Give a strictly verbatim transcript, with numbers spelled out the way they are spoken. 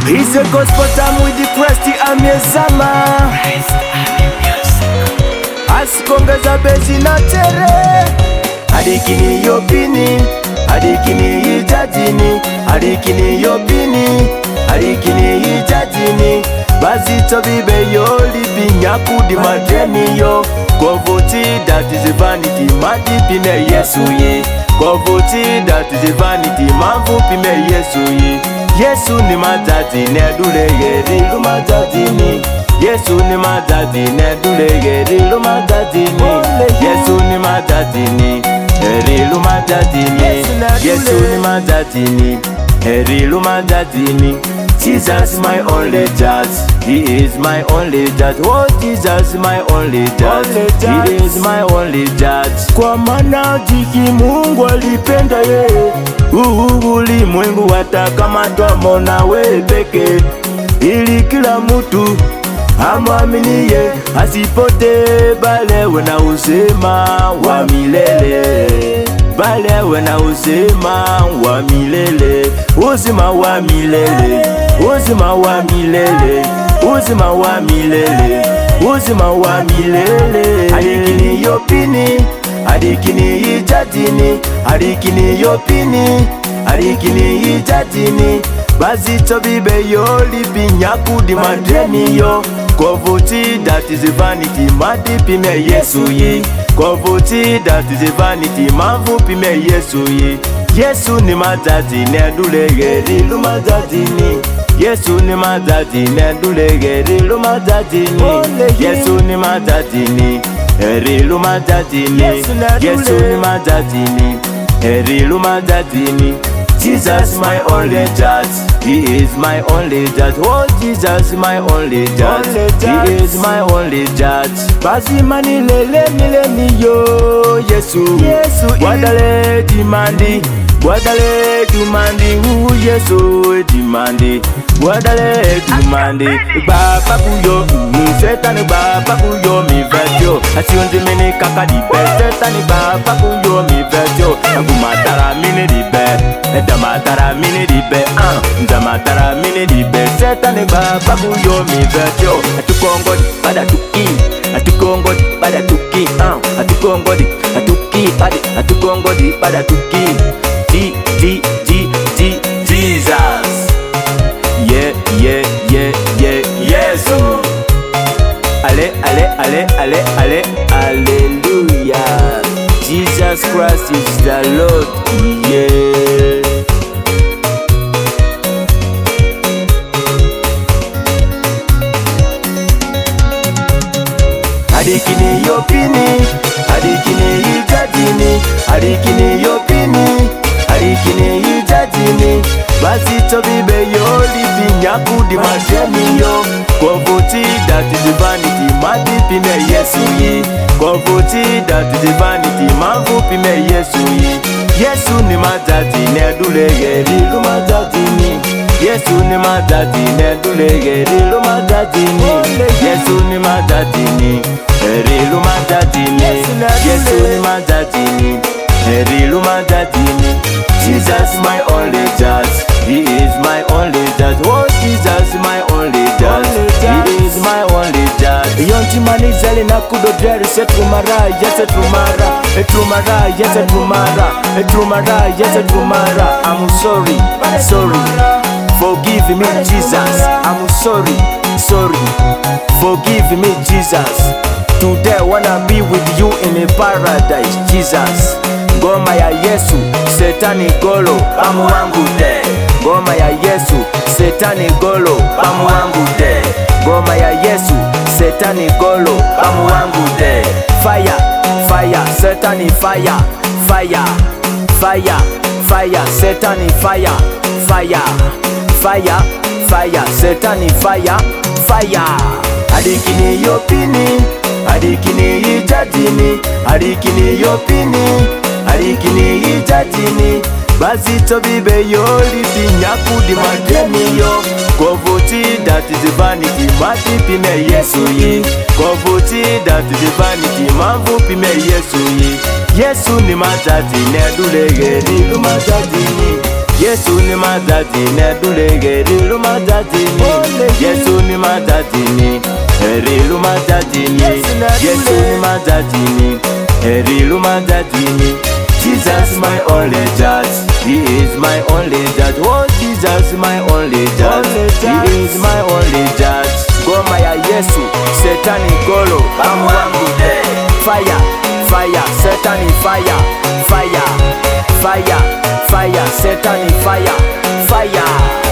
It's a gospel time with the Christ amezama. Asikongeza bezi na tere. Adikini yopini, adikini ijajini, adikini yopini, adikini ijajini. Bazito bibe yo libi nyakudi madeni yo. Govoti that is a vanity, madipi me yesu ye. Govoti that is a vanity, mavupi me yesu ye. Yesu ni madadi ne dule geri lu madadi ni. Yesu ni madadi ne dule geri lu madadi ni. Yesu ni madadi ni, geri lu madadi ni. Yesu ni madadi ni, geri lu madadi ni. Jesus my only judge, He is my only judge. Oh Jesus my only judge, He is my only judge. Kwa maana jiki Mungu alipenda yeye, huu ulimwengu watakamatwa mona we peke, ili kila mtu amwaminie asipote, bale wena uzima wa milele. Bale wena uzima wa milele, uzima wa milele, uzima wa milele, uzima wa milele, uzima wa milele. Adikini yopini, adikini ijadini, adikini yopini, adikini ijadini. Bazito bibe yo libi nyakudi madeni yo. Govoti that is a vanity, madipi me yesu ye. Govoti that is a vanity, mavupi me yesu ye. Yesu ni madadi ne dule geri lu madadi ni. Yesu ni madadi ne dule geri lu madadi ni. Yesu ni madadi ni, geri lu madadi ni. Yesu ni madadi ni, geri lu madadi ni. Jesus my only judge, He is my only judge. Oh Jesus my only judge, He is my only judge. Basi mani lele mileni yo Yesu, wadale dimandi, wadale dumandi. Uu Yesu dimandi, wadale dumandi. Baba kuyo, setani baba kuyo mi vetyo. Asionzi mini kaka dibe, setani baba kuyo mi vetyo. Nagumatara mini dibe, Damatara mini dibe, ah, damatara mini dibe. Setani baba kuyo mi vetyo. Atukongodi, pada tuki, atukongodi, pada tuki, ah, atukongodi, atuki, pada, atukongodi, pada tuki. G, G, G, G, Jesus. Yeah, yeah, yeah, yeah, yes. Ale, ale, ale, ale, ale, hallelujah. Jesus Christ is the Lord, yeah. Adikini yopini, adikini ijadini, adikini yopini, adikini ijadini. Bazito bibe yo libi nyakudi madeni yo. Govoti that is a vanity, madipi me yesu ye. Govoti that is a vanity, mavupi me yesu ye. Yesu ni madadi ne dule geri lu madadi ni. Yesu ni madadi ne dule geri lu madadi ni. Yesu ni madadi ni, geri lu madadi ni. Yesu ni madadi ni, geri lu madadi ni. Jesus my only judge, He is my only judge. Oh Jesus my only judge, He is my only judge. Yonti manizali na kudoderi setumara, yes etumara, etumara, yes etumara, etumara, yes etumara. I'm sorry, sorry, forgive me Jesus. I'm sorry, sorry, forgive me Jesus. Today wanna be with you in a paradise, Jesus. Ngoma ya Yesu, setani golo, amu wangu de. Ngoma ya Yesu, setani golo, amu wangu de. Ngoma ya Yesu, setani golo, amu wangu de. Fire, fire, setani fire, fire, fire, fire, setani fire, fire, fire, fire, setani fire, fire. Adikini yopini, adikini ijadini, adikini yopini, adikini ijadini. Bazito bibe yo libi nyakudi madeni yo. Govoti that is a vanity, madipi me yesu ye. Govoti that is a vanity, mavupi me yesu ye. Yesu ni madadi ne dule geri lu madadi ni. Yesu ni madadini, edulege rilu madadini. Yesu ni madadini, erilu madadini. Yesu ni madadini, erilu madadini. Jesus my only judge, He is my only judge. Oh Jesus my only judge, He is my only judge. Goma ya Yesu, Setani golo, amu wangu fire, fire, Setani fire, fire, fire, fire, Setani fire, fire.